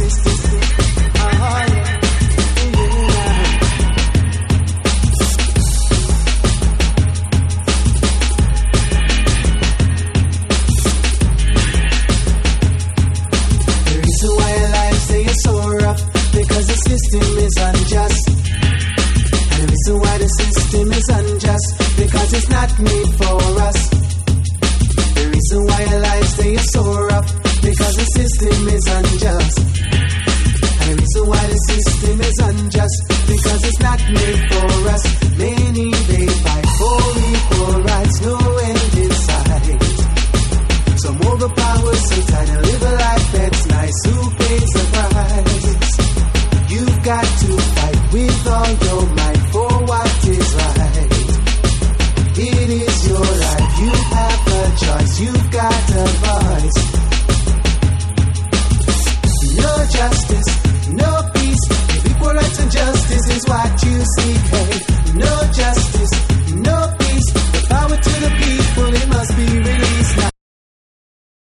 system. Oh, yeah. The reason why our lives they are so rough, because the system is unjust. And the reason why the system is unjust, because it's not made for us. The reason why our lives they are so rough, because the system is unjust. And the reason why the system is unjust, because it's not made for us. Many they fight for equal rights, no end in sight. Some overpowered, so try to live a life that's nice. Who pays the price? You've got to fight with all your might for what is right. It is your life, you have a choice, you've got a voice. No justice,